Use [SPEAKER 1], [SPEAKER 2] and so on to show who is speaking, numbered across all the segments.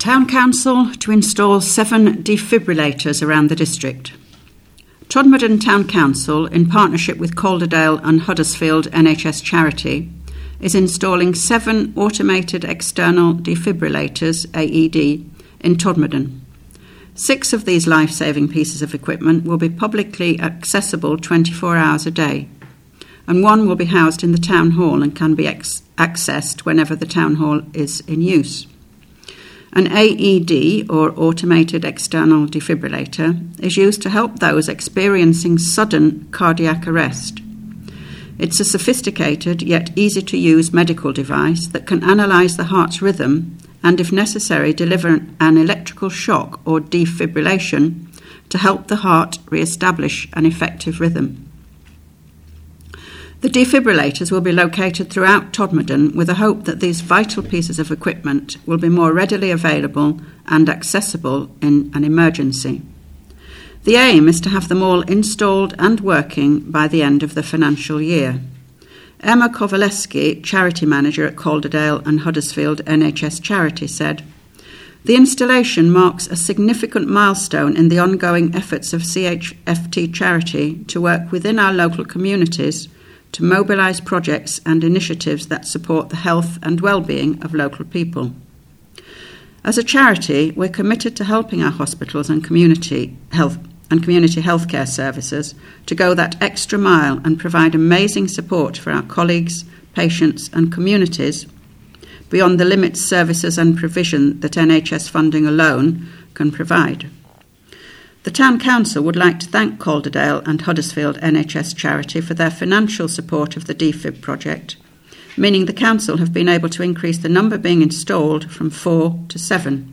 [SPEAKER 1] Town Council to install 7 defibrillators around the district. Todmorden Town Council, in partnership with Calderdale and Huddersfield NHS Charity, is installing 7 automated external defibrillators, AED, in Todmorden. 6 of these life-saving pieces of equipment will be publicly accessible 24 hours a day, and 1 will be housed in the town hall and can be accessed whenever the town hall is in use. An AED, or automated external defibrillator, is used to help those experiencing sudden cardiac arrest. It's a sophisticated yet easy-to-use medical device that can analyse the heart's rhythm and, if necessary, deliver an electrical shock or defibrillation to help the heart re-establish an effective rhythm. The defibrillators will be located throughout Todmorden with a hope that these vital pieces of equipment will be more readily available and accessible in an emergency. The aim is to have them all installed and working by the end of the financial year. Emma Kowaleski, charity manager at Calderdale and Huddersfield NHS Charity, said, "The installation marks a significant milestone in the ongoing efforts of CHFT Charity to work within our local communities to mobilise projects and initiatives that support the health and well-being of local people. As a charity, we're committed to helping our hospitals and community healthcare services to go that extra mile and provide amazing support for our colleagues, patients and communities beyond the limits, services and provision that NHS funding alone can provide." The Town Council would like to thank Calderdale and Huddersfield NHS Charity for their financial support of the DFib project, meaning the Council have been able to increase the number being installed from 4 to 7.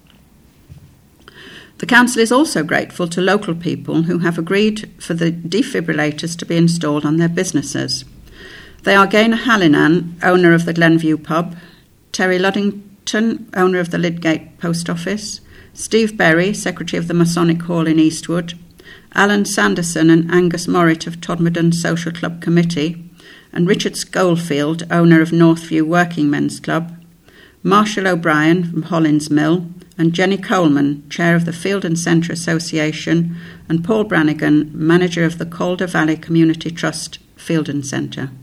[SPEAKER 1] The Council is also grateful to local people who have agreed for the defibrillators to be installed on their businesses. They are Gaynor Hallinan, owner of the Glenview Pub, Terry Luddington, owner of the Lydgate Post Office, Steve Berry, Secretary of the Masonic Hall in Eastwood, Alan Sanderson and Angus Morritt of Todmorden Social Club Committee, and Richard Scholefield, owner of Northview Working Men's Club, Marshall O'Brien from Hollins Mill, and Jenny Coleman, Chair of the Field and Centre Association, and Paul Brannigan, Manager of the Calder Valley Community Trust Field and Centre.